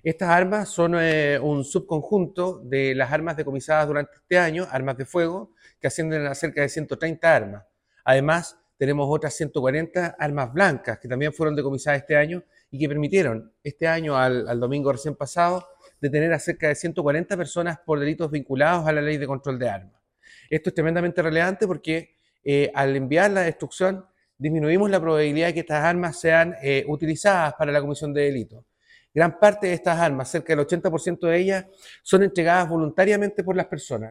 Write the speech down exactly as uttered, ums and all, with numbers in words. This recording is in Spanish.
Estas armas son eh, un subconjunto de las armas decomisadas durante este año, armas de fuego, que ascienden a cerca de ciento treinta armas. Además, tenemos otras ciento cuarenta armas blancas que también fueron decomisadas este año y que permitieron este año al, al domingo recién pasado detener a cerca de ciento cuarenta personas por delitos vinculados a la ley de control de armas. Esto es tremendamente relevante porque eh, al enviar la destrucción disminuimos la probabilidad de que estas armas sean eh, utilizadas para la comisión de delitos. Gran parte de estas armas, cerca del ochenta por ciento de ellas, son entregadas voluntariamente por las personas.